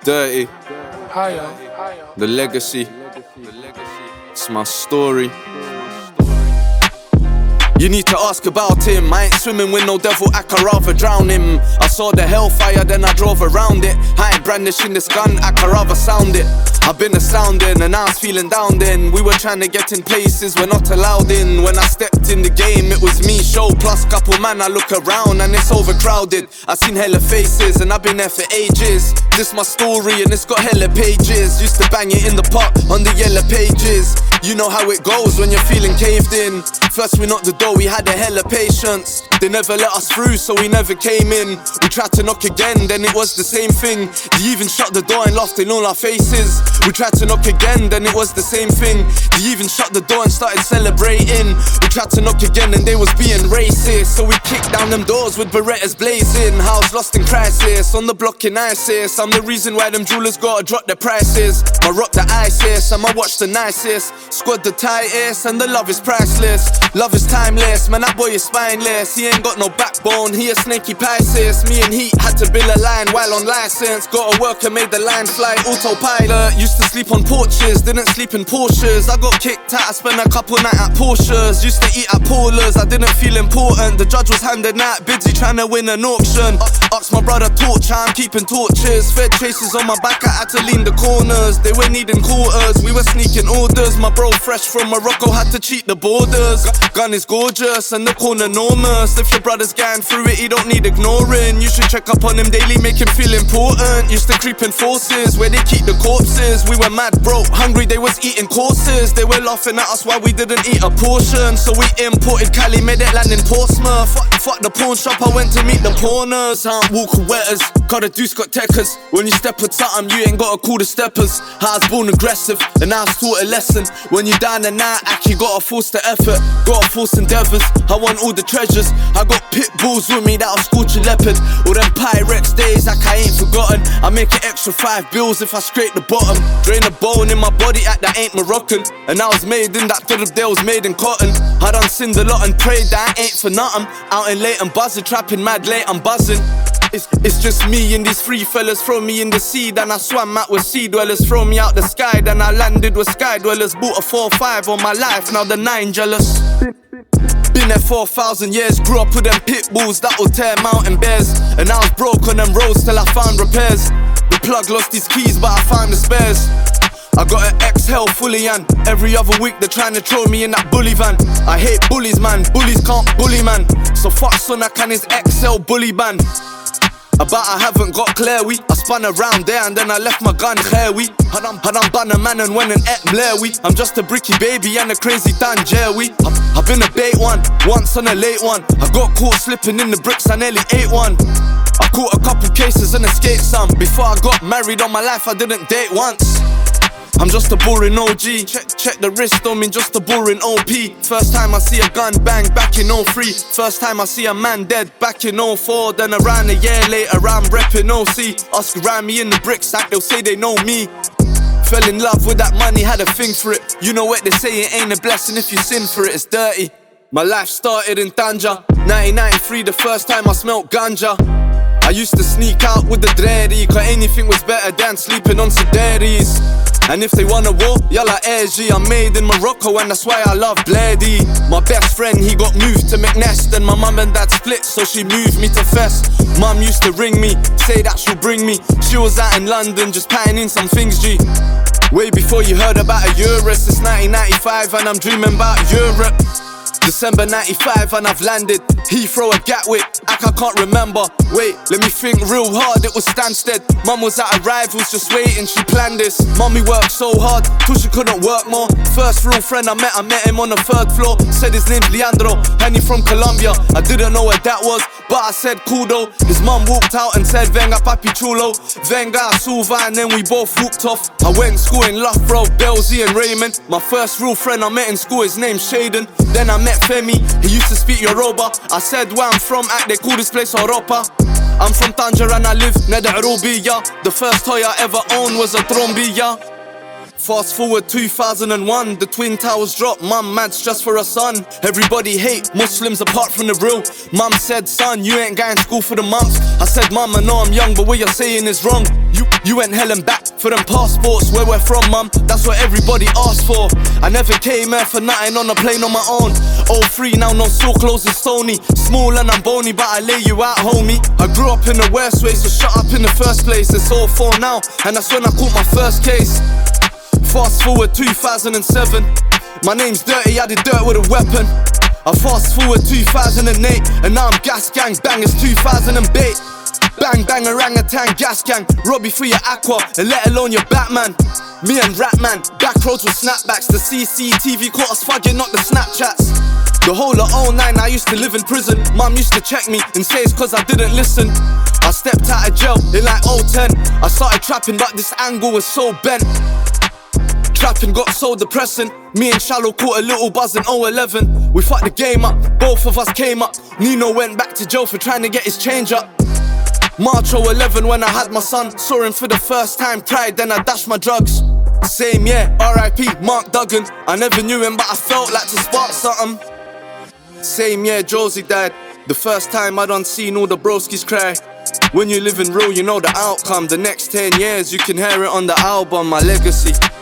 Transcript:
Dirty. The legacy. It's my story. You need to ask about him. I ain't swimming with no devil, I can rather drown him. I saw the hellfire, then I drove around it. I ain't brandishing this gun, I can rather sound it. I've been astounding and I was feeling down then. We were trying to get in places we're not allowed in. When I stepped in the game, it was me, show plus couple man. I look around and it's overcrowded. I seen hella faces and I've been there for ages. This my story and it's got hella pages. Used to bang it in the pot on the yellow pages. You know how it goes when you're feeling caved in. First we knocked the door, we had a hella patience. They never let us through, so we never came in. We tried to knock again, then it was the same thing. They even shut the door and laughed in all our faces. We tried to knock again, then it was the same thing. They even shut the door and started celebrating. We tried to knock again and they was being racist. So we kicked down them doors with Berettas blazing. House lost in crisis, on the block in ISIS. I'm the reason why them jewelers gotta drop their prices. I rock the ISIS, I'ma watch the nicest. Squad the tightest and the love is priceless. Love is timeless, man that boy is spineless. He ain't got no backbone, he a snaky Pisces. Me and Heat had to build a line while on license. Got a worker, made the line fly autopilot. Used to sleep on porches, didn't sleep in Porsches. I got kicked out, I spent a couple nights at Porsches. Used to eat at Paula's, I didn't feel important. The judge was handing out bids, he trying to win an auction. Asked my brother torch, I'm keeping torches. Fed chases on my back, I had to lean the corners. They were needing quarters, we were sneaking orders. My bro fresh from Morocco had to cheat the borders. Gun is gorgeous and the corner enormous. If your brother's going through it, he don't need ignoring. You should check up on him daily, make him feel important. Used to creep in forces where they keep the corpses. We were mad broke, hungry, they was eating courses. They were laughing at us while we didn't eat a portion. So we imported Cali, made it land in Portsmouth. Fuck the pawn shop, I went to meet the pawners. Walker wetters, got a deuce, got techers. When you step with something, you ain't gotta call the steppers. I was born aggressive, and I was taught a lesson. When you down the night act, you gotta force the effort, gotta force endeavours. I want all the treasures. I got pit bulls with me that'll scorch a leopard. All them Pyrex days like I ain't forgotten. I make an extra 5 bills if I scrape the bottom. Drain a bone in my body, act that ain't Moroccan. And I was made in that third of day was made in cotton. I done sinned a lot and prayed that I ain't for nothing. Out in late and buzzing, trapping mad late, I'm buzzing. It's just me and these 3 fellas. Throw me in the sea, then I swam out with sea dwellers. Throw me out the sky, then I landed with sky dwellers. Bought a 4-5 on my life, now the 9 jealous. Been there 4,000 years, grew up with them pit bulls that will tear mountain bears. And I was broke on them roads till I found repairs. The plug lost his keys, but I found the spares. I got an exhale fully and every other week they're trying to throw me in that bully van. I hate bullies, man, bullies can't bully, man. So fuck Sunak and his XL bully band. About I haven't got Clairwy. I spun around there and then I left my gun Clairwy. Had I'm bun a man and went and ate Blairwy. I'm just a bricky baby and a crazy Dan Jerry. I've been a bait one, once on a late one. I got caught slipping in the bricks, I nearly ate one. I caught a couple cases and escaped some. Before I got married on my life, I didn't date once. I'm just a boring OG. Check the wrist on me, just a boring OP. First time I see a gun bang back in 03. First time I see a man dead back in 04. Then around a year later I'm reppin' OC. Ask around me in the bricks act, they'll say they know me. Fell in love with that money, had a thing for it. You know what they say, it ain't a blessing if you sin for it, it's dirty. My life started in Tanja 1993, the first time I smelt ganja. I used to sneak out with the dready, cause anything was better than sleeping on sedaries. And if they wanna war, yalla AG. I'm made in Morocco and that's why I love Blady. My best friend, he got moved to McNest. And my mum and dad split, so she moved me to Fest. Mum used to ring me, say that she'll bring me. She was out in London, just patting in some things, G. Way before you heard about a Eurus. It's 1995 and I'm dreaming about Europe. December 95 and I've landed. Heathrow at Gatwick, I can't remember. Wait, let me think real hard, it was Stansted. Mum was at arrivals just waiting, she planned this. Mummy worked so hard, till she couldn't work more. First real friend I met him on the 3rd floor. Said his name's Leandro, and he from Colombia. I didn't know what that was, but I said cool though. His mum walked out and said venga papi chulo. Venga suva, and then we both walked off. I went to school in Loughborough, Belzy and Raymond. My first real friend I met in school, his name's Shaden. Then I met Femi, he used to speak Yoruba. I said where I'm from, they call this place Europa. I'm from Tanger and I live near the Arubiya. The first toy I ever owned was a Trombiya. Fast forward 2001, the Twin Towers dropped. Mum mad stressed for her son. Everybody hate Muslims apart from the real. Mum said, son, you ain't going to school for the month. I said, Mum, I know I'm young, but what you're saying is wrong. You went hell and back for them passports. Where we're from, mum, that's what everybody asked for. I never came here for nothing on a plane on my own. 03 now, no so close and stony. Small and I'm bony, but I lay you out, homie. I grew up in the worst way, so shut up in the first place. It's 04 now, and that's when I caught my first case. Fast forward 2007. My name's Dirty, I did dirt with a weapon. I fast forward 2008, and now I'm gas gang, bang, it's 2008. Bang, bang, orangutan, gas gang. Robbie for your aqua, and let alone your Batman. Me and Ratman, back roads with snapbacks. The CCTV caught us fucking, not the Snapchats. The whole of 09, I used to live in prison. Mum used to check me and say it's cause I didn't listen. I stepped out of jail in like 010. I started trapping, but this angle was so bent. Trapping got so depressing. Me and Shallow caught a little buzz in 011. We fucked the game up, both of us came up. Nino went back to jail for trying to get his change up. March 011 when I had my son. Saw him for the first time, cried, then I dashed my drugs. Same year, R.I.P. Mark Duggan. I never knew him, but I felt like to spark something. Same year, Josie died. The first time I done seen all the broskies cry. When you live in real, you know the outcome. The next 10 years, you can hear it on the album, my legacy.